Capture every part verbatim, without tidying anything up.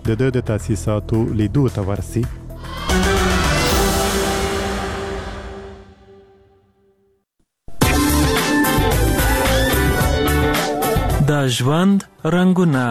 د د د تاسیساتو لیدو ته ورسي. د ژوند رنگونه.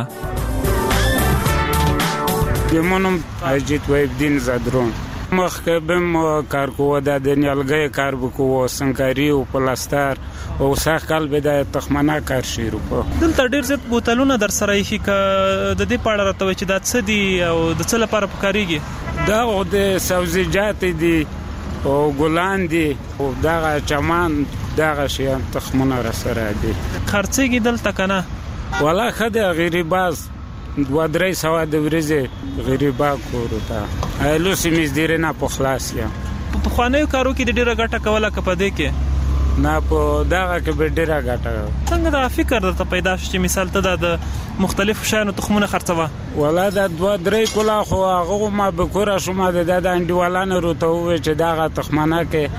منم اجیت ویبدین زدرون مخکې بم کار کوو د نیالګۍ کار وکړو سنکاري او پلاستر او سخت کال بدايه تخمنه کار شروع کړ. دلته ډیر زیات بوتلونه در سره یې ک د دې پاړه راته چې د څه دي او د څه لپاره پکاريږي. دا او د سبزیجات دي او ګلان دي او دا چمن دا شي تخمنه را سره دي. خرڅيږي دلته کنه ولا خدای غریباز دوا درې سوا د ورځې غریبا کوروتا لوسی میز ډیر نه په خلاص یا په خوانې کارو کې د ډیره ګټه کوله کپه دې کې نه په داغه کې به ډیره ګټه. څنګه دا فکر درته پیدا شو چې مثال ته د مختلفو شیانو تخمونه خرڅوا؟ ولا دا دوا درې کولا خو هغه ما به کور شوم د د انډیوالانو روته و چې داغه تخمنه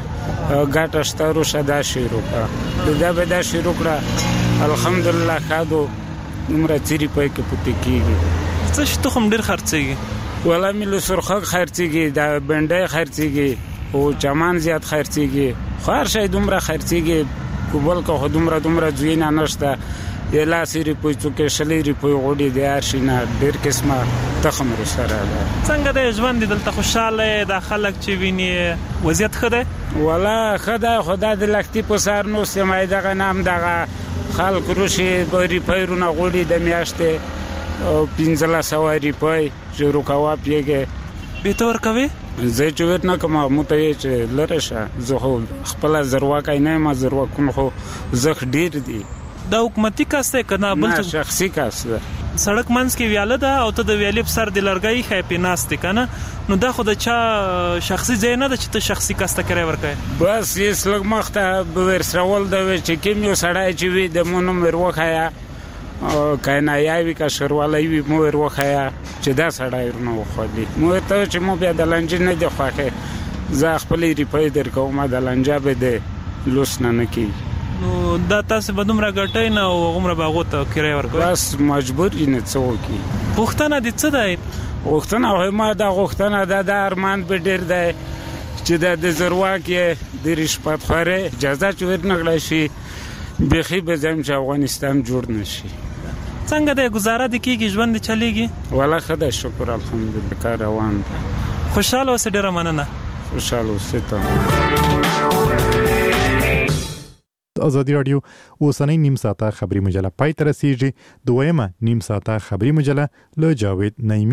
کې ګټه شته رو شدا شروع کړه. دا به دا شروع کړه الحمدلله خادو نمره تیری پای کې پټ کیږي. څه شي تخم ډیر خرڅيږي؟ ولا ملو سرخه خرڅيږي دا بنډای خرڅيږي او چمان زیات خرڅيږي خار شي دومره خرڅيږي کوبل کو دومره دومره ځوینه نشته یلا سری پوي څوکې شلې ری پوي غوډي د ارشینا ډیر قسمه تخم ور سره ده. څنګه د ژوند دلته خوشاله د خلک چې ویني وضعیت خده؟ ولا خدای خدای د لختي په سر نو سمای دغه نام دغه خلک روشي بری پیرونه غوډي د میاشتې او پنځله سواری پي جوړ کاوه پیګه به تور کوي زه چې ورنه کوم مته چې لرشه زه خپل زروا کینه ما زروا کوم خو زخ ډیر دي. دا حکومتي کاسته کنه بل شخصي کاسته سړک منځ کې ویاله ده او ته د ویالې په سر د لرګي خېپې ناشته کنه نو دا خو د چا شخصي ځای نه ده چې ته شخصي کاسته کوي ورکه بس یې سلګ مخته ورسرول دا چې کوم یو سړی چې وي د مونږ مروخایا او کاینا یاوی کا شروالای وی مو وروخایا چې دا سړی ورنه خو دي مو ته چې مو بیا د لنجې نه دی خوخه زه خپل ریپای در کوم د لنجا به د لوس نه نکی نو دا تاسو به دومره ګټای نه او عمر باغو ته کرای ورکوي بس مجبور نه څوکي. غوښتنه دي څه دی؟ غوښتنه ما دا غوښتنه دا د ارمان به ډیر دی چې د زروا کې د رشپات خوره اجازه چور نغلی شي بخي به زم چې افغانستان جوړ نشي. څنګه د گزاره د کیږي ژوند چلیږي؟ والله خدای شکر الحمدلله کار روان دی. خوشاله اوسه ډیر مننه. خوشاله اوسه ته. ازادي رادیو اوسنۍ نیم ساعته خبری مجله پای ته رسیږي. دویمه نیم ساعته خبری مجله له جاوید نعیمی